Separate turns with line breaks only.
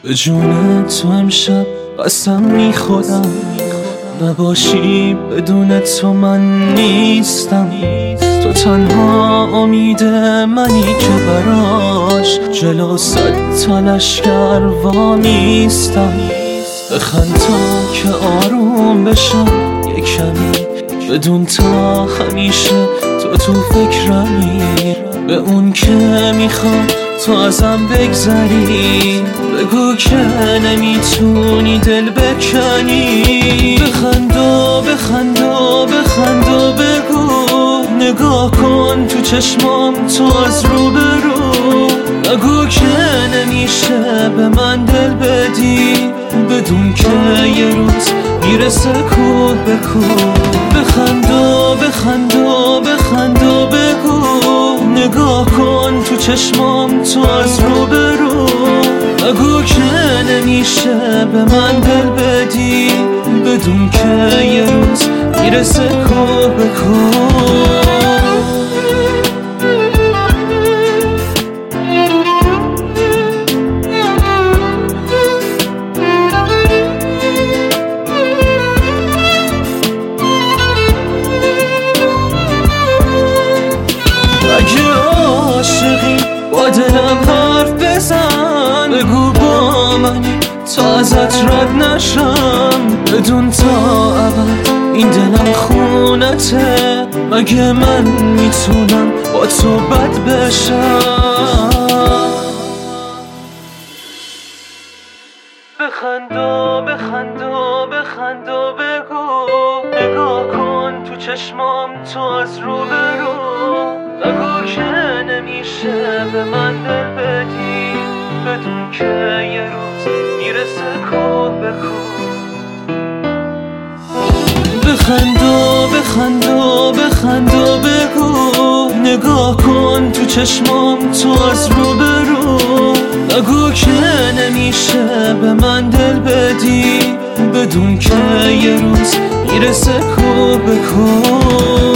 به جون تو امشب قسم میخورم، نباشی بدون تو من نیستم. تو تنها امید منی که براش جلو صد تا لشکر وامیستم. بخند تا که آروم بشم یه کمی، بدون تا همیشه تو فکرمی. به اون که میخواد تو ازم بگذری، بگو که نمیتونی دل بکنی. بخند و بخند و بخند و بگو، نگاه کن تو چشمام تو از رو برو. بگو که نمیشه به من دل بدی، بدون که یه روز میرسه کوه به کوه. بخند و بخند و بخند و بگو، نگاه کن تو چشمام تو از رو برو. بگو که نمیشه به من دل بدی، بدون که یه روز میرسه کوه به کوه. اگه عاشقی با دلم حرف بزن، بگو با منی تا ازت رد نشم. بدون تا ابد این دلم خونته، مگه من میتونم با تو بد بشم. بخند و بخند و بخند و بگو، نگاه کن تو چشمام تو از رو برو. بگو که نمیشه به من دل بدی، بدون که یه روز میرسه کوه به کوه. بخند و بخند و بخند و بگو، نگاه کن تو چشمام تو از رو برو. بگو که نمیشه به من دل بدی، بدون که یه روز میرسه کوه به کوه.